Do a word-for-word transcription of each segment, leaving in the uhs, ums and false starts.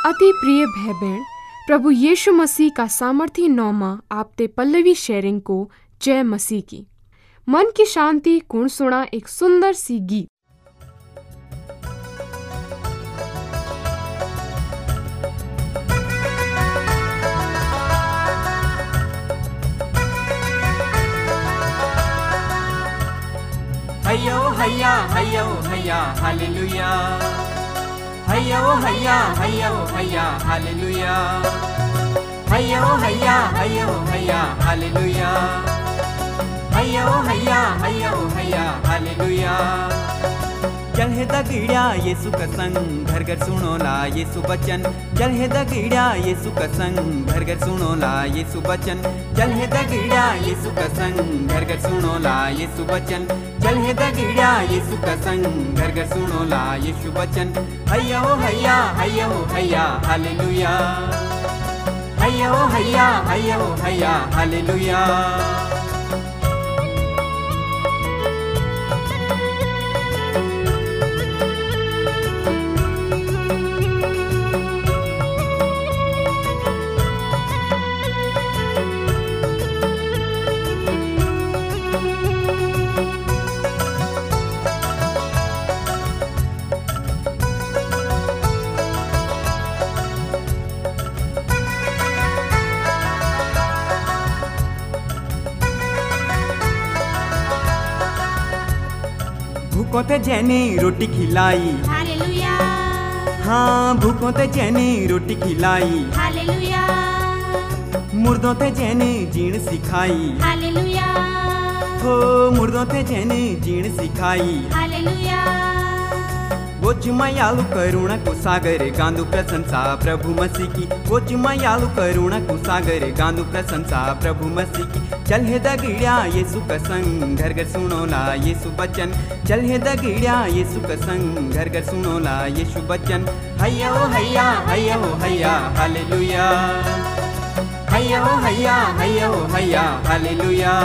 अति प्रिय भाई बहन, प्रभु यीशु मसीह का सामर्थी नौमा आपते पल्लवी शेयरिंग को जय मसीह की। मन की शांति गुण सुना एक सुंदर सी गीत। हयो हया हयो हया हालेलुया, हयो हया हयो हया हालेलुया, हयो हया हयो हया हालेलुया, हयो हया हयो हया हालेलुया। चल हे दगड़िया यीशु का संग घर घर सुनोला यीशु बचन, चल हे दगड़िया यीशु का संग घर घर सुनोला यीशु बचन, चल हे दगड़िया यीशु का संग घर घर सुनोला यीशु बचन, चल हे दगड़िया यीशु का संग घर घर सुनोला यीशु बचन। हयो हया हयो हया हालेलुया, हयो हया हयो हया हालेलुया। भूखों थे जैनी रोटी खिलाई हालेलुया, हाँ भूखों थे जैनी रोटी खिलाई, हालेलुया, मुर्दों थे जैनी जीण सिखाई, हालेलुया, हो मुर्दों थे जैनी जीण सिखाई। हालेलुया, वो चुमायालु करुणा को सागर गांधु प्रशंसा प्रभु मसीह की, वो चुमायालु करुणा को सागर गांधु प्रशंसा प्रभु मसीह की। चल हे दगड़िया यीशु का संग घर घर सुनोला यीशु बचन, चल हे दगड़िया यीशु का संग घर घर सुनोला यीशु बचन। हयो हया हयो हया हालेलुया, हयो हया हयो हया हालेलुया।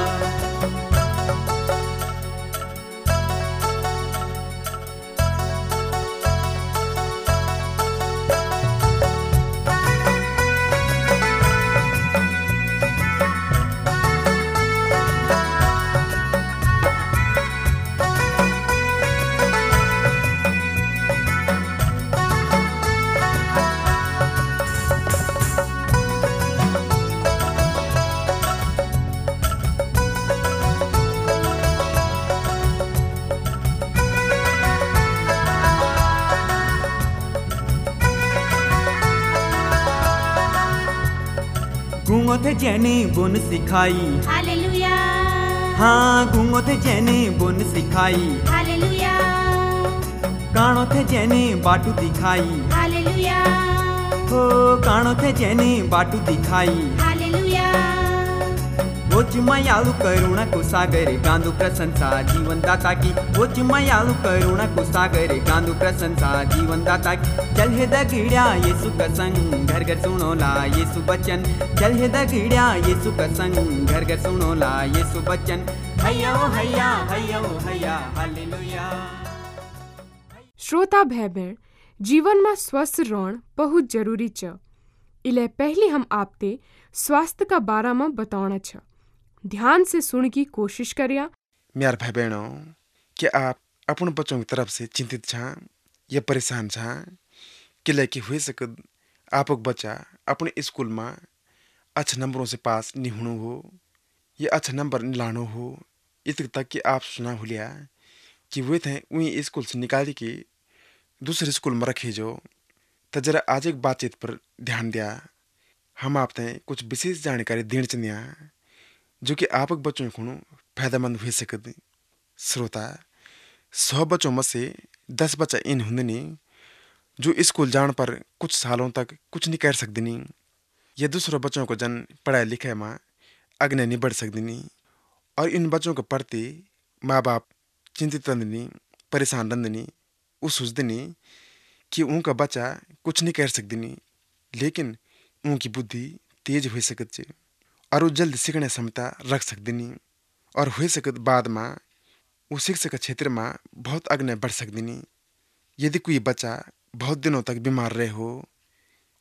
गूंगों थे जैनी बुन सिखाई, हालेलुया, हाँ गूंगों थे जैनी बुन सिखाई, हालेलुया, काणों थे जैनी बाटू दिखाई, हालेलुया, हो काणों थे जैनी बाटू दिखाई। हालेलुया, वो चुमायालु करुणा को सागर गांधु प्रशंसा जीवन दाता की, वो चुमायालु करुणा को सागर गांधु प्रशंसा जीवन दाता की। चल हे दगड़िया यीशु का संग घर घर सुनोला यीशु बचन, चल हे दगड़िया यीशु का संग घर घर सुनोला यीशु बचन। हयो हया हयो हया हालेलुया। श्रोता भाई बहन, जीवन में स्वस्थ रहना बहुत जरूरी छ। इले पहले हम आपते स्वास्थ्य का बारे में बताना छ। ध्यान से सुन की कोशिश करिया। म्यार भाई बहनों, क्या आप अपन बच्चों की तरफ से चिंतित छा या परेशान छा कि लेके हुए सकद आपक बच्चा अपने स्कूल में अच्छे नंबरों से पास नहीं होनो हो या अच्छा नंबर नहीं लानो हो। इतने तक कि आप सुना हो लिया कि वे थे वही स्कूल से निकाल के दूसरे स्कूल में रखे जो। तो जरा आज एक बातचीत पर ध्यान दिया। हम आपने कुछ विशेष जानकारी देना चाहते जो कि आपक बच्चों को फायदेमंद हो सकते। श्रोता, सौ बच्चों में से दस बच्चा इन होंगे नहीं जो स्कूल जाने पर कुछ सालों तक कुछ नहीं कर सकते नहीं, या दूसरों बच्चों को जन पढ़ाई लिखाई में आगे नहीं बढ़ सकते नहीं। और इन बच्चों के प्रति माँ बाप चिंतित रहते नहीं, परेशान रहते नहीं। वो सोचते नहीं कि उनका बच्चा कुछ नहीं कर सकते नहीं, लेकिन उनकी बुद्धि तेज हो सकत और वो जल्द सीखने क्षमता रख सकते नहीं। और हो सकत बाद में वो शिक्षा के क्षेत्र में बहुत आगे बढ़ सकते नहीं। यदि कोई बच्चा बहुत दिनों तक बीमार रहे हो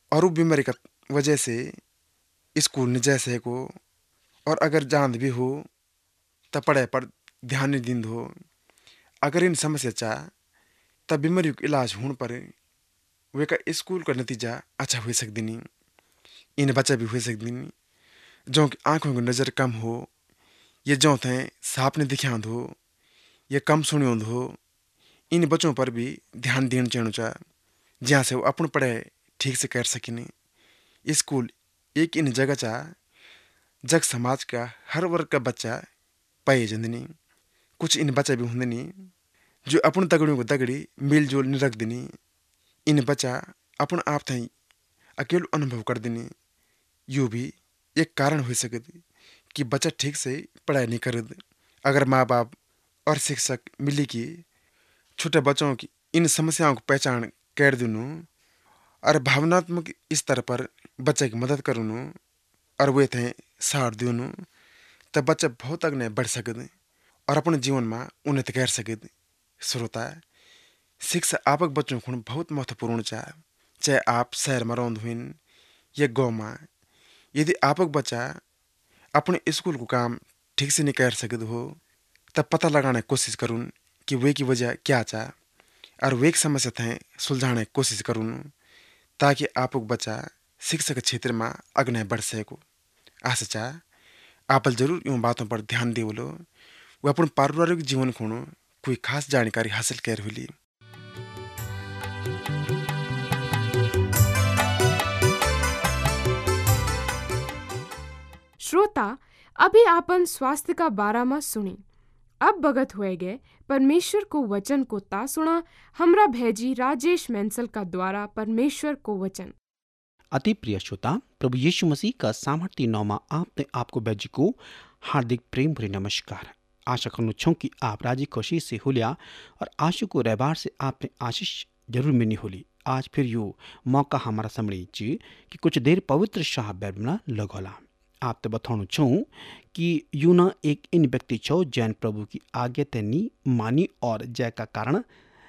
और वो बीमारी का वजह से स्कूल नहीं जा सको और अगर जान भी हो तब पढ़ाई पर ध्यान नहीं दिन हो। अगर इन समस्या चा तब बीमारी का इलाज होने पर वे का स्कूल का नतीजा अच्छा हो सकती नहीं। इन बच्चा भी हो सकती नहीं जो कि आँखों की नज़र कम हो, ये जो थे साफ नहीं दिखांद हो, ये कम सुनियोंद हो। इन बच्चों पर भी ध्यान देना चाहिए चा जहाँ से वो अपनी पढ़ाई ठीक से कर सकें। स्कूल एक इन जगह चा जग समाज का हर वर्ग का बच्चा पाए जंदनी। कुछ इन बच्चा भी होंगे नहीं जो अपन तगड़ियों को तगड़ी मिल जुल नहीं रख देनी। इन बच्चा अपन आप थे अकेले अनुभव कर देनी। यू भी एक कारण हो सके कि बच्चा ठीक से पढ़ाई नहीं कर। अगर माँ बाप और शिक्षक मिली कि छोटे बच्चों की इन समस्याओं को पहचान कर दूँ और भावनात्मक स्तर पर बच्चे की मदद करूँ और वे थे साथ दूँ तब बच्चा बहुत अग्ने बढ़ सकते और अपने जीवन में उन्नति कर सकते। श्रोता, शिक्षा आपक बच्चों को बहुत महत्वपूर्ण चाहे चाहे आप शहर में रौंद हुई या गाँव में। यदि आपक बच्चा अपने स्कूल को काम ठीक से नहीं कर सकते हो तब पता लगाने की कोशिश करूँ कि वे की वजह क्या चाह और वे की समस्या थे सुलझाने की कोशिश करूँ ताकि आपक बच्चा शिक्षा के क्षेत्र में अग्ने बढ़ सको। आशा चाह आप जरूर इन बातों पर ध्यान दे बोलो वो अपन पारिवारिक जीवन को कोई खास जानकारी हासिल कर हुई। श्रोता, अभी आपन स्वास्थ्य का बारा में सुनी। अब बगत हुए गए परमेश्वर को वचन को ता सुना हमरा भेजी राजेश मेंसल का द्वारा परमेश्वर को वचन। अति प्रिय श्रोता, प्रभु यीशु मसीह का सामर्थ्य नाम आपने आपको बैजी को हार्दिक प्रेम भरे नमस्कार। आशा करना छूँ कि आप राजी खुशी से होलिया और आशु को रहबार से आपने आशीष जरूर मिलनी होली। आज फिर यो मौका हमारा समझी कि कुछ देर पवित्र शाह बैबना लगोला। आप तो बताऊँ छूँ कि यूना एक इन व्यक्ति छो जैन प्रभु की आज्ञा तैनी मानी और जय का कारण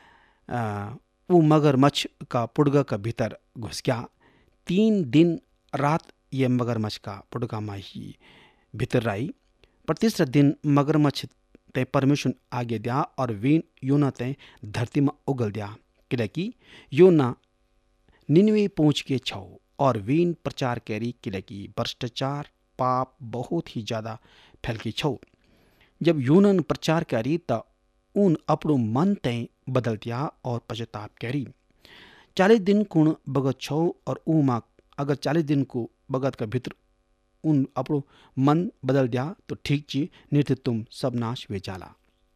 वो मगरमच्छ का पुड़गा का भीतर घुस गया। तीन दिन रात ये मगरमच्छ का पुड़गा में ही भीतर रही। पर तीसरा दिन मगरमच्छ ते परमेश्वर आगे दिया और वीन योना ते धरती में उगल दिया क्योंकि योना निन्वे पहुँच के छो और वीन प्रचार करी क्योंकि भ्रष्टाचार पाप बहुत ही ज़्यादा फैल के छो। जब यूनन प्रचार करी तो उन अपनो मन ते बदल दिया और पश्चाताप करी। चालीस दिन कुण बगत छो और उमा अगर चालीस दिन को बगत का भीतर उन अपनो मन बदल दिया तो ठीक ची नृत्य तुम सब नाश वे जाला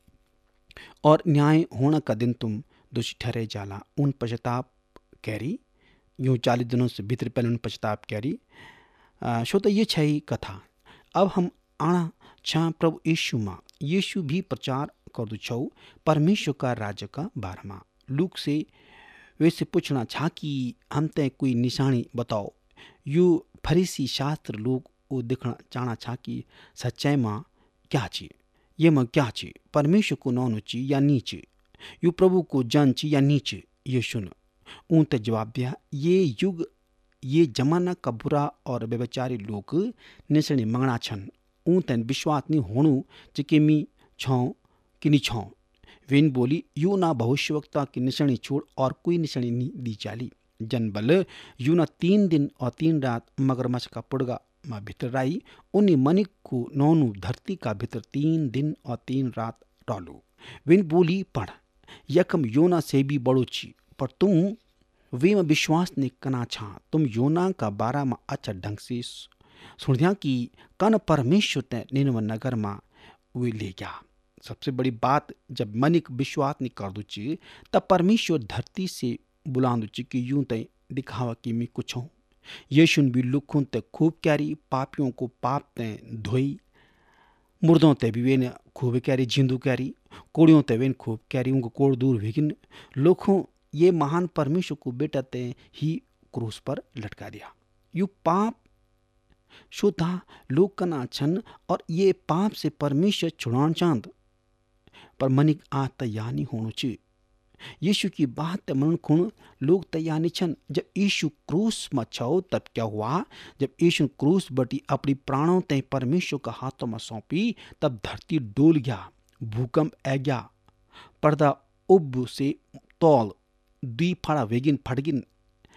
और न्याय होने का दिन तुम दोषी ठहरे जाला। उन पश्चाताप कैरी यूँ चालीस दिनों से भीतर पहले उन पश्चाताप कैरी। सो तो ये छही कथा। अब हम आना छा प्रभु यीशु माँ यीशु भी प्रचार कर दो छो परमेश्वर का राज्य का बारहमा लूक से वैसे पूछना छा कि हम ते कोई निशानी बताओ। यू फरीसी शास्त्र लोग वो देखना चाहना छा कि सच्चाई माँ क्या ची ये माँ क्या ची परमेश्वर को नौनु ची या नीचे यू प्रभु को जन ची या नीचे। ये सुन ऊन ते जवाब दिया ये युग ये जमाना का बुरा और व्यभिचारी लोग निशानी मंगना छन ऊन तेन विश्वास नहीं होणु चिके मी छौ कि नहीं छौ। वेन बोली यू ना भविष्यवक्ता की निशानी छोड़ और कोई निशानी नहीं दी चाली। जन बल यू ना तीन दिन और तीन रात मगरमच्छ का पुड़गा में भीतर रही उन्हीं मनिक को नौनु धरती का भीतर तीन दिन और तीन रात डालो। वेन बोली पढ़ यकम योना से भी बड़ो छी पर तुम वे में विश्वास ने कना छा तुम योना का बारा में अच्छा ढंग से सुन दिया कि कन परमेश्वर ने निन्वे नगर में वे ले गया। सबसे बड़ी बात जब मनिक विश्वास नहीं कर दूची तब परमेश्वर धरती से बुला दूची कि यूं तय दिखावा कि मैं कुछ हूँ। यीशु भी लुखुन ते खूब क्यारी पापियों को पाप ते धोई मुर्दों ते भी वे खूब क्यारी जिंदू क्यारी कोड़ियों ते वे खूब क्यारी उनको कोड़ दूर विघिन लोगों ये महान परमेश्वर को बेटा ते ही क्रूस पर लटका दिया। यू पाप शुद्धा लोग कना छन और ये पाप से परमेश्वर छुड़ान चांद पर मनिक आ तैयार नहीं होनो ची यीशु की बात मन खुण लोग तैयार नहीं छन। जब यीशु क्रूस में छो तब क्या हुआ? जब यीशु क्रूस बटी अपनी प्राणों तय परमेश्वर का हाथों में सौंपी तब धरती डोल गया, भूकंप आ गया, पर्दा उब से तौल दी फाड़ा वेगिन फटगिन,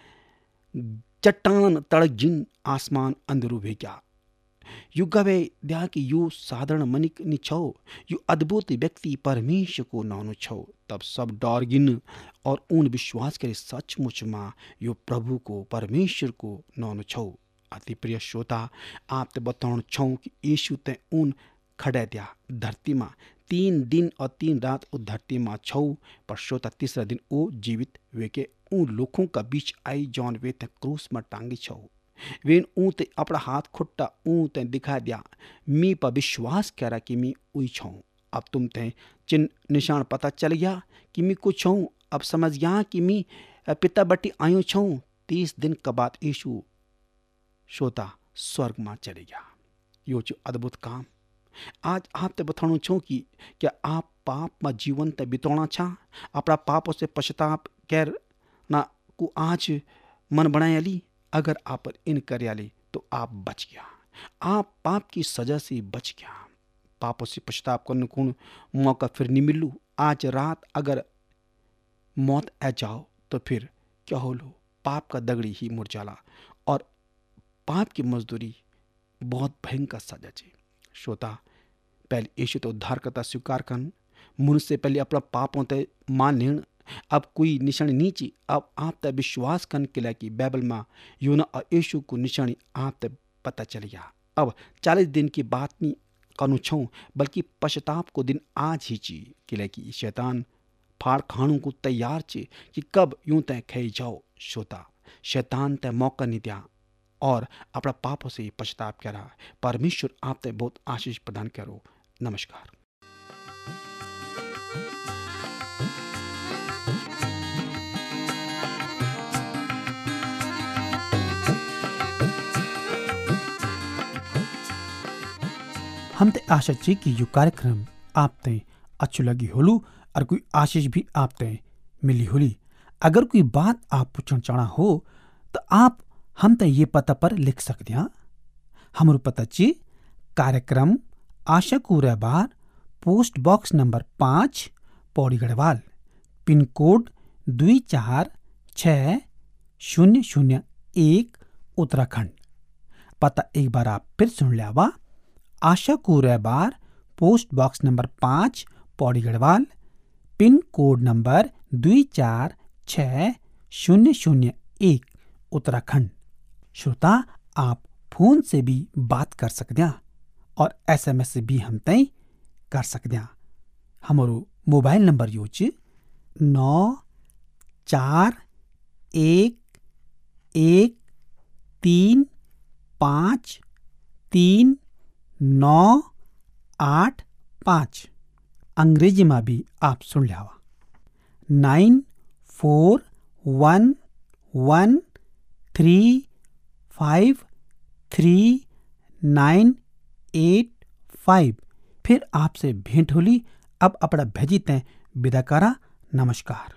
चट्टान तड़क जिन, आसमान अंदरू वे गया। यु गवे द्या कि यु साधारण मनिक नि छौ, यु अद्भुत व्यक्ति परमेश्वर को नानु छौ। तब सब डर गिन और उन विश्वास करे सचमुच में यो प्रभु को परमेश्वर को नानु छौ। अति प्रिय श्रोता, आप ते बताउन छौ कि यीशु ते उन खड़े दिया धरती में तीन दिन और तीन रात उस धरती में छौ। पर श्रोता तीसरा दिन वो जीवित वे के उन लोगों का बीच आई जौन वे ते क्रूस में टांगी छौ। वे ऊँ ते अपना हाथ खुट्टा ऊँ ते दिखा दिया, मी पर विश्वास करा कि मी उई छौ। अब तुम ते चिन्ह निशान पता चल गया कि मी कुछ छौ। अब समझ गया कि मी पिता बटी आयो छौ। तीस दिन के बाद यीशु श्रोता स्वर्ग में चले गया। यो जो अद्भुत काम आज आप ते बताना छो कि क्या आप पाप में जीवन ते बिताना छा, अपना पापों से पश्चाताप कर ना को आज मन बनाया ली। अगर आप इन कर तो आप बच गया, आप पाप की सजा से बच गया। पापों से पश्चाताप करने को मौका फिर नहीं मिलू। आज रात अगर मौत आ जाओ तो फिर क्या हो लो, पाप का दगड़ी ही मुड़ जाला और पाप की मजदूरी बहुत भयंकर सजा है। श्रोता, पहले यीशु तो उद्धारकर्ता स्वीकार कर, मुझ से पहले अपना पापों ते मान लेन। अब कोई निशानी नीची, अब आप तक विश्वास करने के लिए कि बाइबल में यूना और यीशु को निशानी आप तक पता चल गया। अब चालीस दिन की बात नहीं कनु छो, बल्कि पश्चाताप को दिन आज ही ची के लिए कि शैतान फाड़ खानों को तैयार चे कि कब यूं तय खाई जाओ। श्रोता, शैतान तय मौका नहीं दिया और अपना पापों से पश्चाताप करा। परमेश्वर आप तक बहुत आशीष प्रदान करो। नमस्कार। हम ते आशा ची कि यो कार्यक्रम आप ते अच्छु लगी होलू और कोई आशीष भी आप ते मिली होली। अगर कोई बात आप पूछना चाहना हो तो आप हम ते ये पता पर लिख सकते हैं। हमारो पता ची कार्यक्रम आशा को रहबार, पोस्ट बॉक्स नंबर पाँच, पौड़ी गढ़वाल, पिन कोड दुई चार छः शून्य शून्य एक, उत्तराखंड। पता एक बार आप फिर सुन लिया। आशा को रहबार, पोस्ट बॉक्स नंबर पाँच, Pauri Garhwal, pin code number दुई चार छः शून्य शून्य एक, उत्तराखंड। श्रोता, आप फोन से भी बात कर सकते हैं और एसएमएस से भी हम तय कर सकते हैं। हमारो मोबाइल नंबर यो च नौ चार एक एक तीन पाँच तीन नौ आठ पाँच। अंग्रेजी में भी आप सुन लिया nine four one one three five three nine eight five. फिर आपसे भेंट होली। अब अपना भेजी तय विदा करा। नमस्कार।